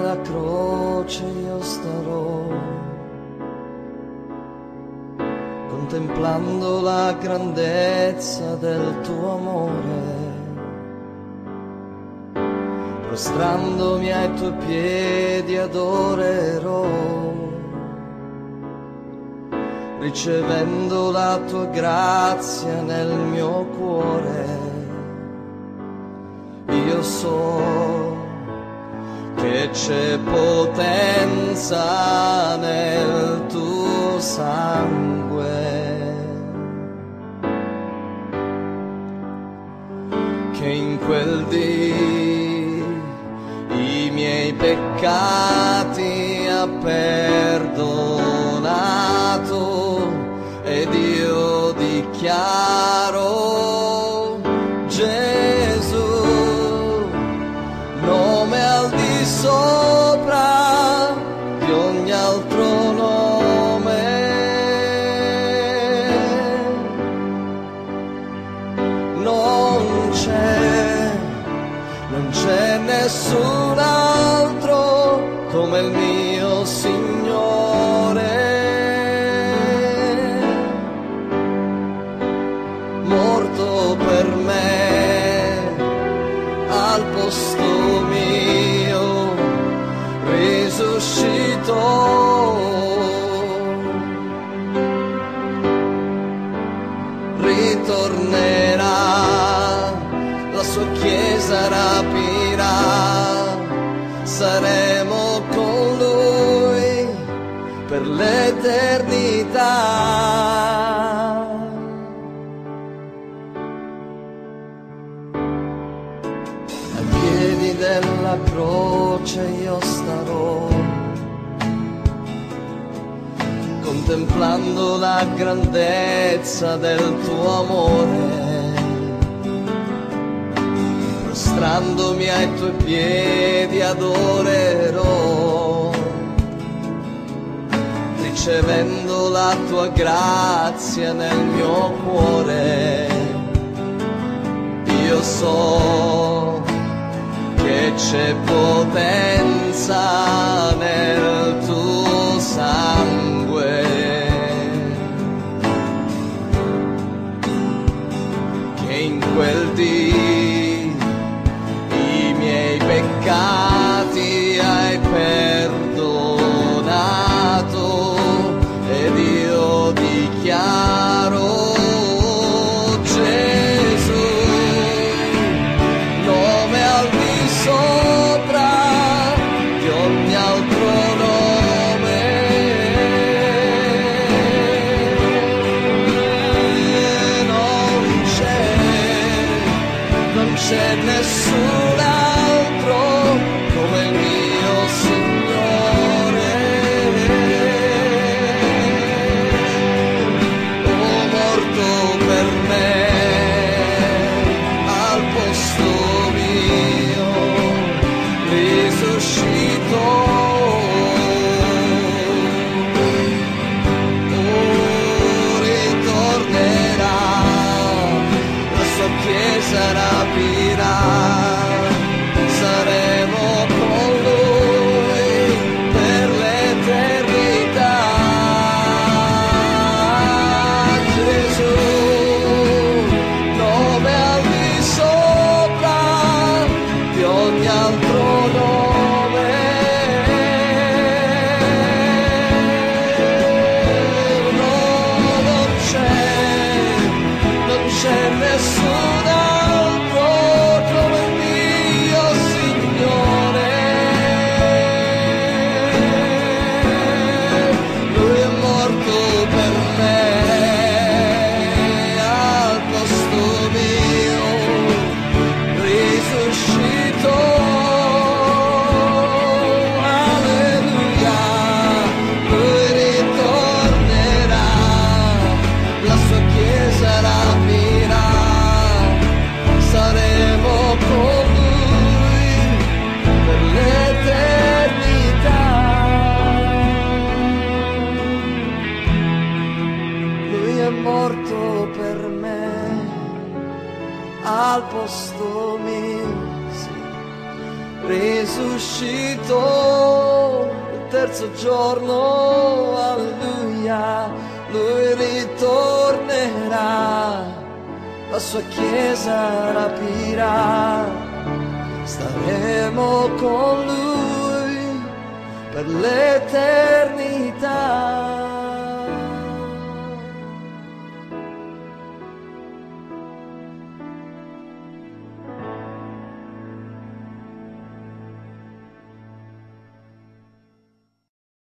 della croce io starò, contemplando la grandezza del tuo amore, prostrandomi ai tuoi piedi adorerò, ricevendo la tua grazia nel mio cuore. Io so che c'è potenza nel tuo sangue, che in quel dì i miei peccati ha perdonato, ed io dichiaro Gesù, nome al di sopra di ogni altro nome. Non c'è nessun altro come il mio Signore, morto per me al posto mio, risuscitò, ritornerà, la sua chiesa rapirà, saremo con lui per l'eternità. Ai piedi della croce io starò, contemplando la grandezza del tuo amore, prostrandomi ai tuoi piedi adorerò, ricevendo la tua grazia nel mio cuore. Io so che c'è potenza nel tuo sangue, che in quel dì i miei peccati hai perdonato, ed io dichiaro Gesù, nome al di sopra di ogni altro nome. Non c'è nessun altro come il mio Signore. Oh, morto per me al posto mio, risuscitò, ritornerà, la sua chiesa rapirà, saremo con lui per l'eternità. Gesù, nome al di sopra di ogni altro nome. No, non c'è nessun altro come il mio Signore. Lui è morto per me al posto mio, risuscitò, alleluia. Lui ritornerà, la sua chiesa rapirà, saremo con lui per l'eternità. Lui è morto per me al posto mio, sì, risuscitò il terzo giorno, alleluia, lui ritornerà, la sua chiesa rapirà, staremo con lui per l'eternità.